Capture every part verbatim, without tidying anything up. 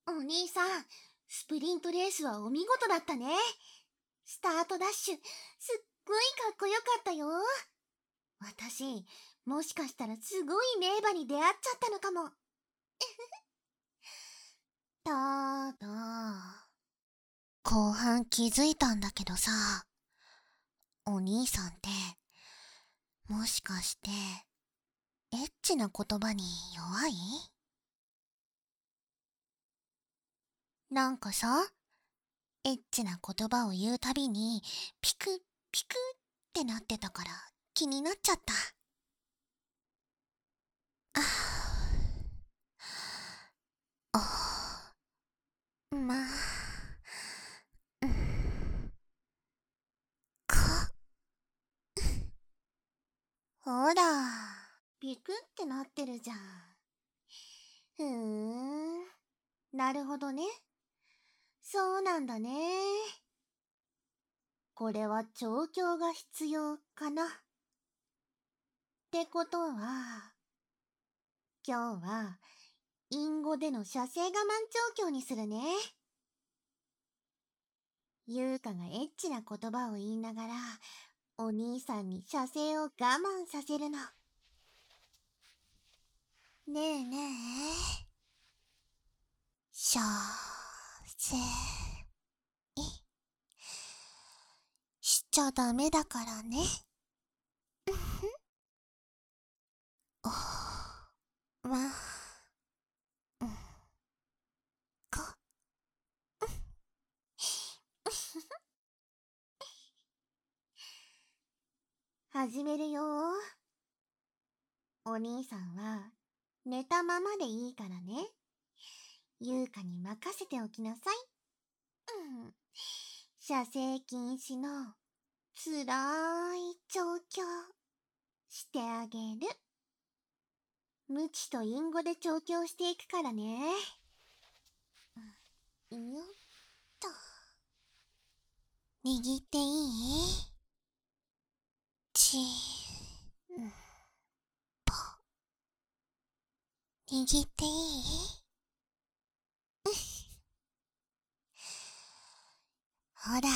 お兄さん、スプリントレースはお見事だったね。スタートダッシュ、すっごいかっこよかったよ。私、もしかしたらすごい名馬に出会っちゃったのかも。ただ、後半気づいたんだけどさ、お兄さんって、もしかして、エッチな言葉に弱い？なんかさ、エッチな言葉を言うたびに、ピクピクってなってたから気になっちゃった。ああ、まあ、うん、か、ほら、ピクってなってるじゃん。ふーん、なるほどね。そうなんだね。これは調教が必要かな。ってことは、今日は、隠語での射精我慢調教にするね。優香がエッチな言葉を言いながら、お兄さんに射精を我慢させるの。ねえねえ。射精、しちゃダメだからね。お、ま、うん、か、始めるよ。お兄さんは、寝たままでいいからね。優香に任せておきなさい。うん。射精禁止の、つらーい調教、してあげる。無知と隠語で調教していくからね。うん、よっと。握っていい？ち、ん、ぽ。握っていい？ほら。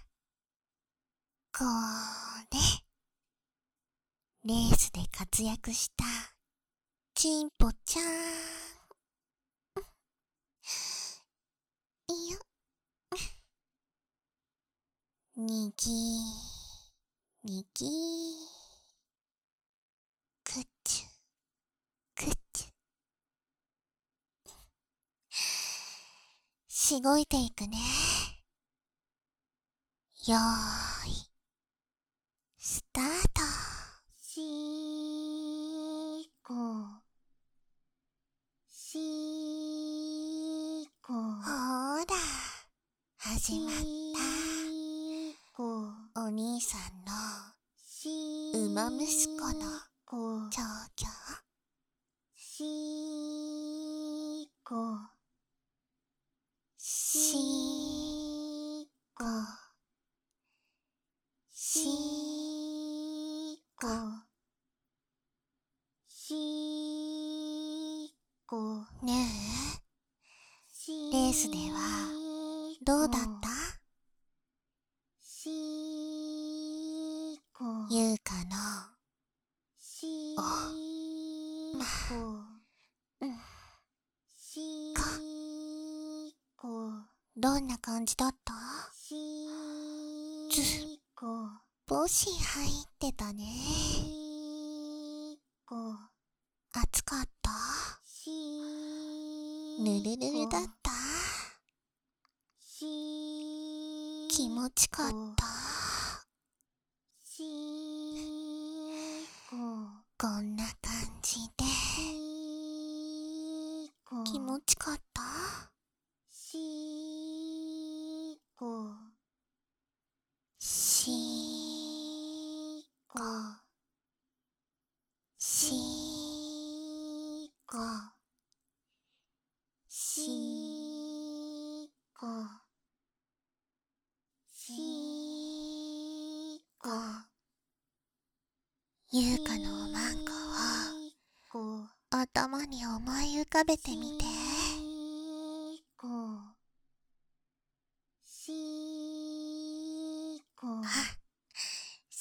これ。レースで活躍した、ちんぽちゃーん。いよ。にぎー、にぎー。くっちゅ、くっちゅ。しごいていくね。よーい、スタート。しーこ、しーこ。ほーら、始まった。お兄さんの、馬息子の、調教。しーこ、しーこ、しーこ、しーこ。ねえ、レースではどうだった？しーこ、優香の、お、ま、うん、か、どんな感じだった？ず、帽子入ってたね。暑かった？ぬるぬるだった？気持ちかった？こんな感じで気持ちかった？しーこ、しーこ、しーこ、しーこ、しーこ。優香のおまんこを頭に思い浮かべてみて。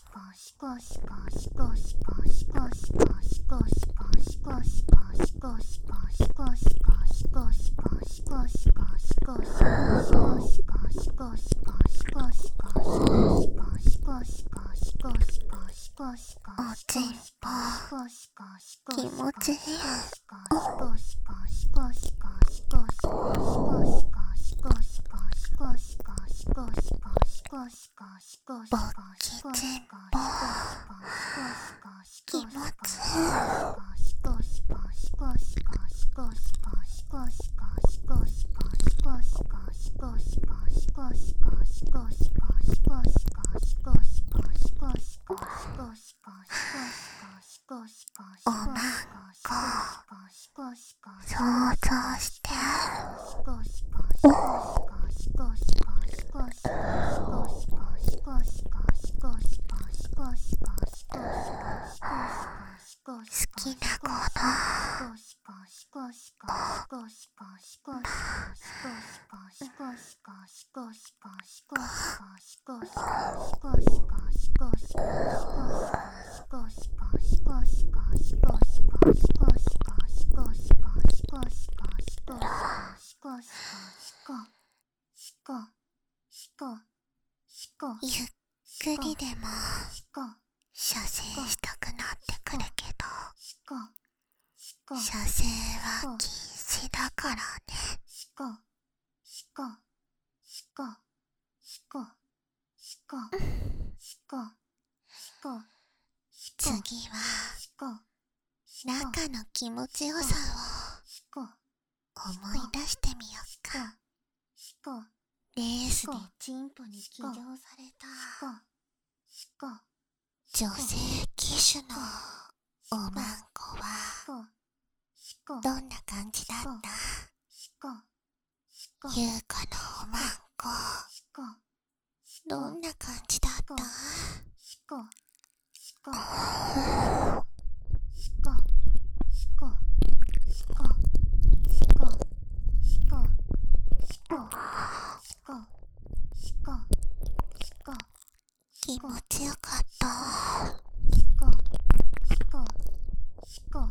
気持ちいい。ボッキチンポ気持ちいい。おまんこ想像して好きな子のゆっくりでも射精したくなってくるけど射精は禁止だからね。次は中の気持ちよさを思い出してみようか。レースでチンポに騎乗された女性騎手のおまんこはどんな感じだった？優香のおまんこどんな感じだった？気持ちよかった。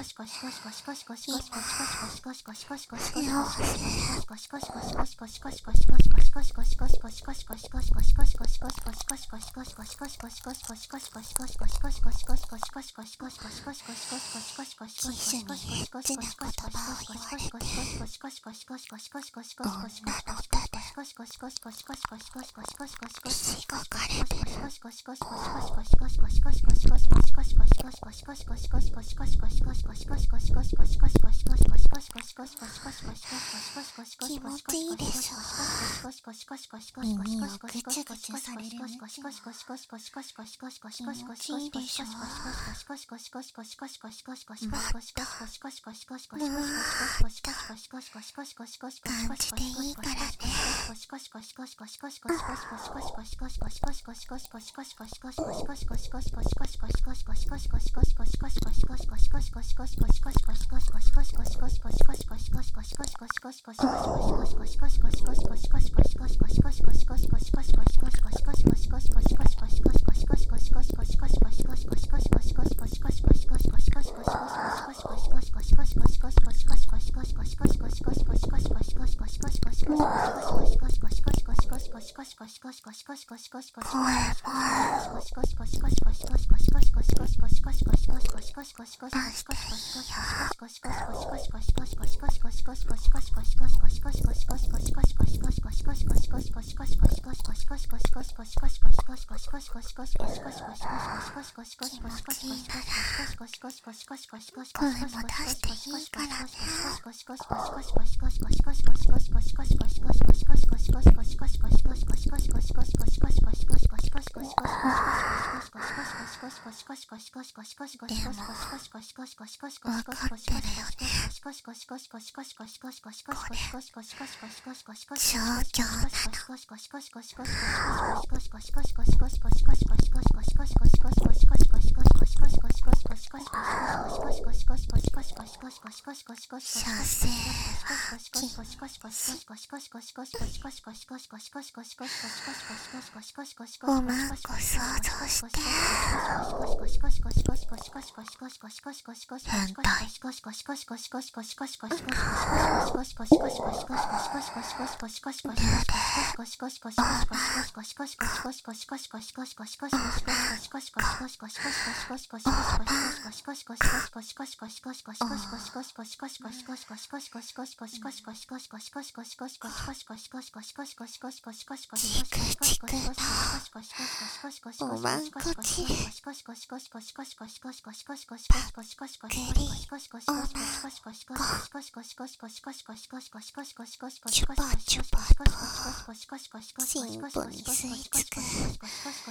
進歩に吸い付く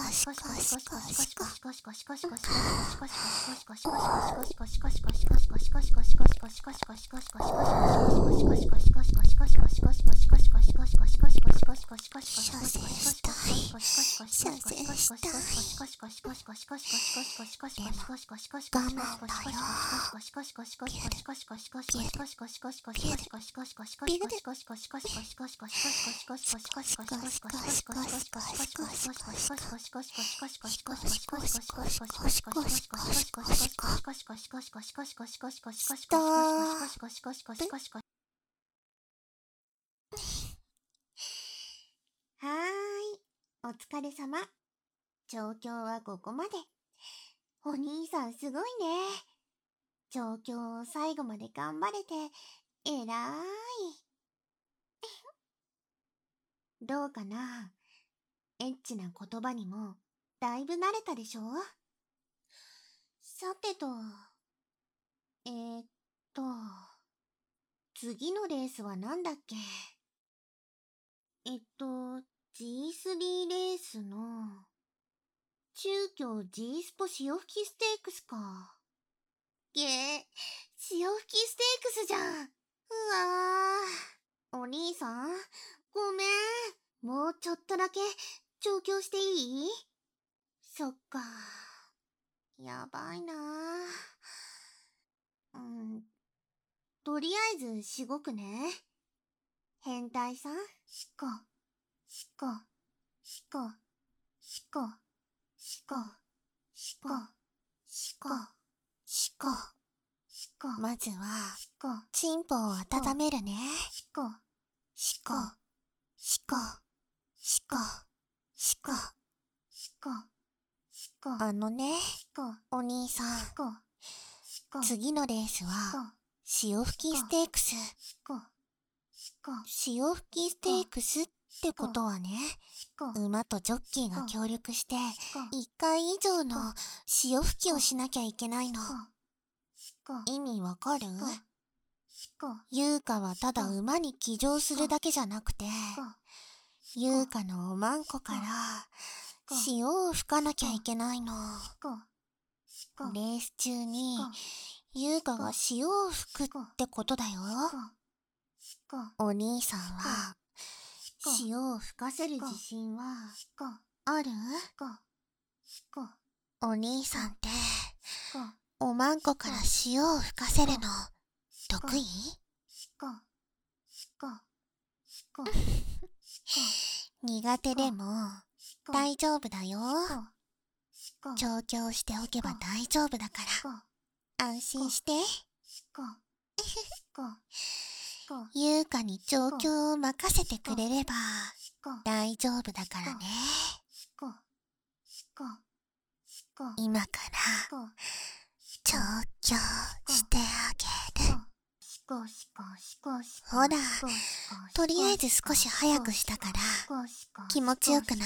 はーい、お疲れ様。状況はここまで。お兄さんすごいね。状況を最後まで頑張れて、えらーい。どうかな？エッチな言葉にも、だいぶ慣れたでしょ？さてと、えーっと、次のレースはなんだっけ？えっと、ジースリー レースの、中京 G スポ潮吹きステークスか。げえ、潮吹きステークスじゃん。うわぁ。お兄さん、ごめん。もうちょっとだけ、調教していい？そっか。やばいなぁ。うん。とりあえず、しごくね。変態さん、しこ、しこ、しこ、しこ、しこ、しこ、しこ、しこ、しこ。 まずは、チンポを温めるね。 しこ、 しこ、しこ、しこ、しこ、 しこ、しこ。 あのね、 しこ、 お兄さん。 しこ、しこ。 次のレースは、潮吹きステークス。 しこ、しこ。 潮吹きステークスってことはね、馬とジョッキーが協力して、いっかい以上の潮吹きをしなきゃいけないの。意味わかる？優香はただ馬に騎乗するだけじゃなくて、優香のおまんこから潮を吹かなきゃいけないの。レース中に優香が潮を吹くってことだよ。お兄さんは潮を吹かせる自信はある？お兄さんっておまんこから潮を吹かせるの得意？ 苦手でも大丈夫だよ。調教しておけば大丈夫だから安心して。優香に調教を任せてくれれば大丈夫だからね。今から調教してあげる。ほら、とりあえず少し早くしたから気持ちよくなって。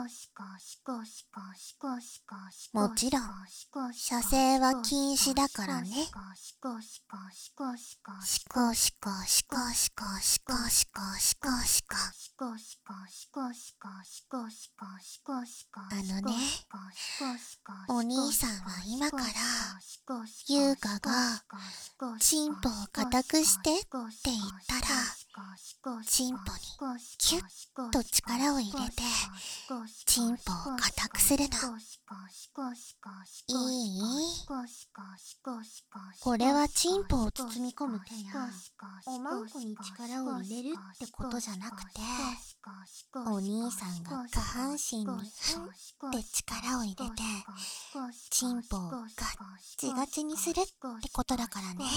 もちろん射精は禁止だからね。シコシコシコシコシコシコシコシコ。あのね、お兄さんは今から優香がチンポを固くしてって言ったら、チンポにキュッと力を入れてチンポを固くするの。いい？これはチンポを包み込む手やおまんこに力を入れるってことじゃなくて、お兄さんが下半身にフンって力を入れてチンポをガッチガチにするってことだからね。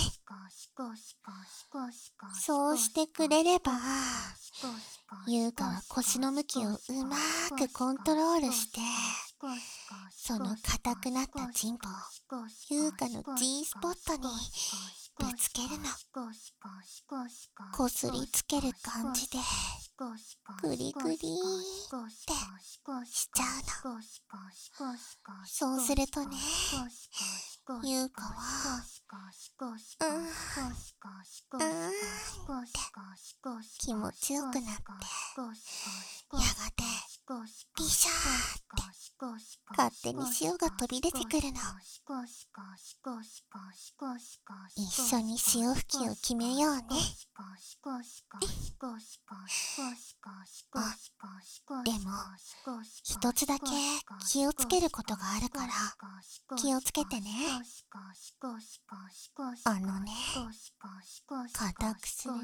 そうしてくれれば優香は腰の向きをうまーくコントロールして、その硬くなったチンポを優香の G スポットにぶつけるの。こすりつける感じでグリグリーってしちゃうの。そうするとね、優香はうんうんって気持ちよくなって、やがてピシャーって勝手に潮が飛び出てくるの。一緒に潮吹きを決めようね。あ、でも一つだけ気をつけることがあるから気をつけてね。あのね、固くすると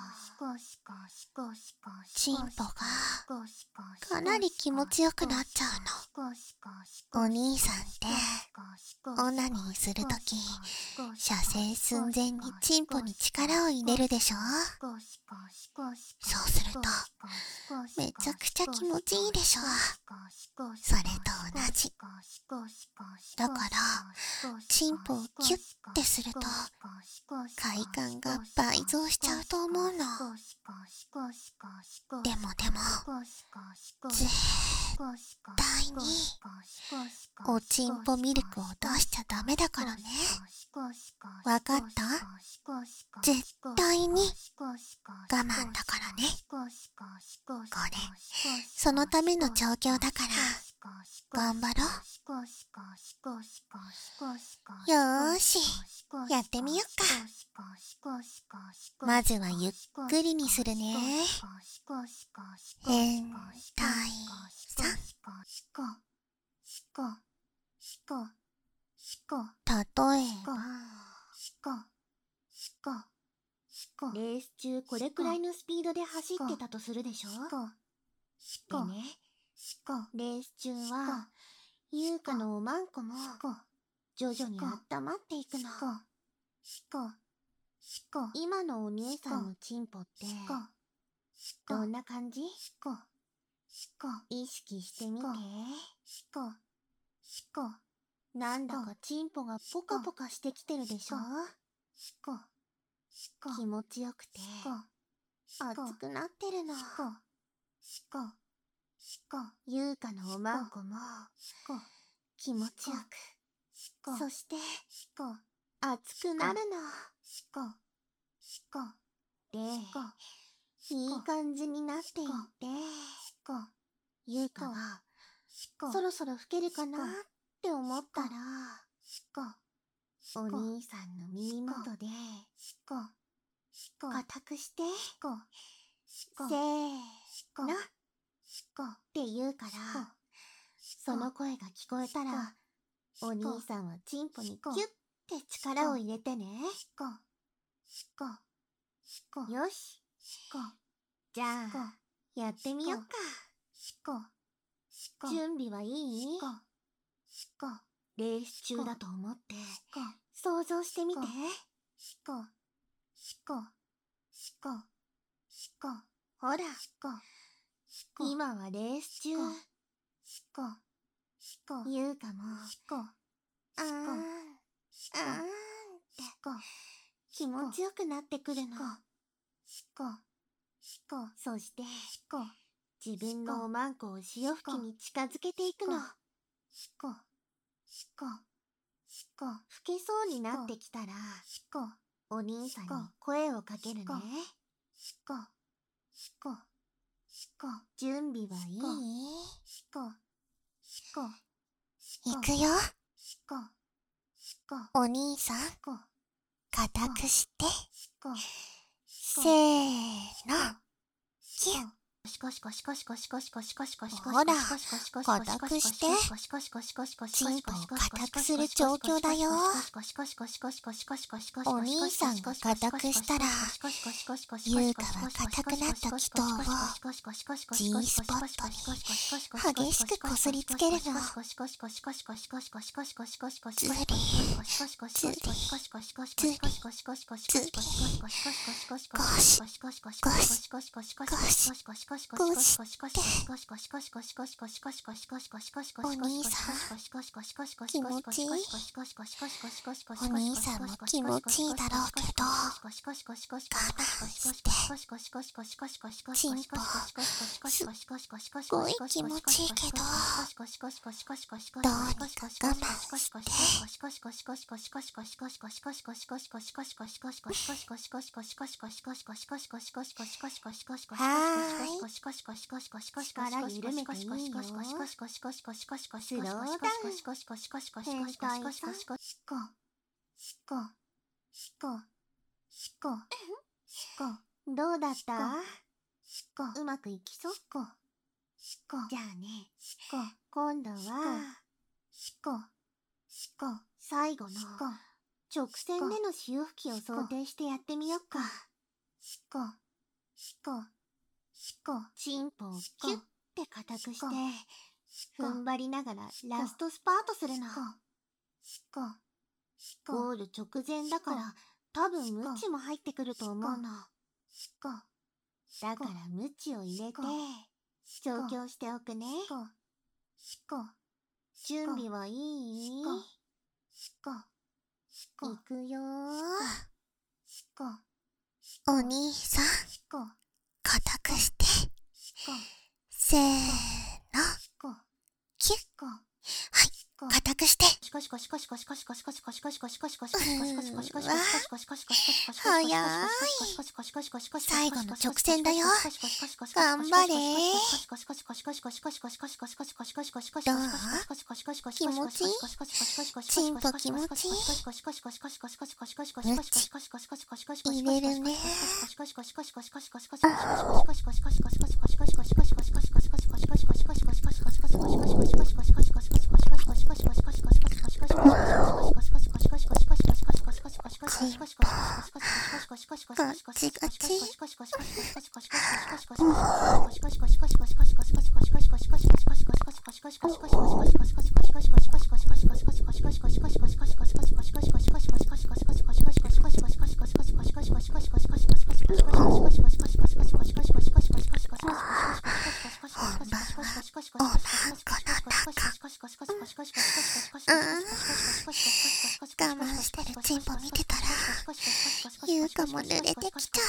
チンポがかなり気持ちよくなっちゃうの。お兄さんってオナニーするとき射精寸前にチンポに力を入れるでしょ。そうするとめちゃくちゃ気持ちいいでしょ。それと同じだから、チンポをキュッてすると快感が倍増しちゃうと思うの。でもでも絶対におちんぽミルクを出しちゃダメだからね。わかった？絶対に我慢だからね。これそのための調教だから頑張ろう。よーし、やってみよっか。まずはゆっくりにするね。変態さん。例えばレース中これくらいのスピードで走ってたとするでしょ。でね、レース中は優香のおまんこも徐々に温まっていくの。今のお姉さんのチンポってどんな感じ？意識してみて。なんだかチンポがポカポカしてきてるでしょ。気持ちよくて熱くなってるの。優香のおまんこも気持ちよく、そして熱くなるの。で、いい感じになっていって、優香がそろそろ吹けるかなって思ったら、お兄さんの耳元で固くしてせーのって言うから、その声が聞こえたらお兄さんはチンポにキュッて力を入れてね。よし、 じゃあ、やってみよっか。準備はいい？レース中だと思って、想像してみて。ほら、今はレース中。ゆうかも、あーん、あーんって気持ちよくなってくるの。そして、自分のおまんこを潮吹きに近づけていくの。吹けそうになってきたら、お兄さんに声をかけるね。準備はいい？ いくよ。お兄さん、固くして。せーの。キュッ。ほら、固くして。チンポを固くする状況だよ。お兄さんが固くしたら、ゆうかは固くなった気筒を G スポットに激しくこすりつけるの。ずりずりずりずりゴシゴシゴシゴシゴシしてお兄さん気持ちいい？お兄さんも気持ちいいだろうけど我慢してチンポすっごい気持ちいいけどどうにか我慢してはーい力緩めていいよ。スローダウン。変態さん。どうだった？うまくいきそう？じゃあね、今度は最後の直線での潮吹きを想定してやってみよっか。チンポをキュッて固くして踏ん張りながらラストスパートするの。ゴール直前だから多分ムチも入ってくると思うの。だからムチを入れて調教しておくね。準備はいい？いくよー。 お兄さん固くしてせーのキュッ。はい固くしてうーわ早い最後の直線だよ頑張れどう気持ちいいチンポ気持ちいいムチ入れるねガチガチ我慢してるチンポ見てたらゆうかも濡れてきちゃう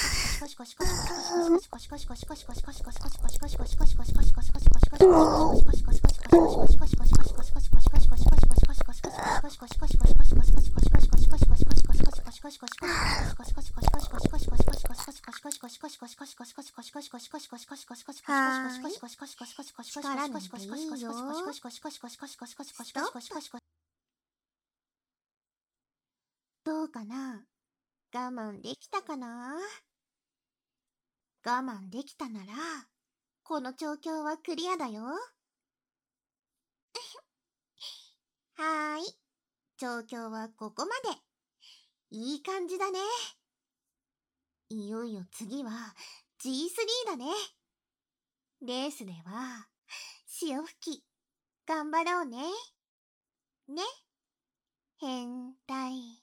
どうかな？我慢できたかな？我慢できたなら、この調教はクリアだよ。はーい。調教はここまで。いい感じだね。いよいよ次は、 ジースリー だね。レースでは、潮吹き、頑張ろうね。ね。変態。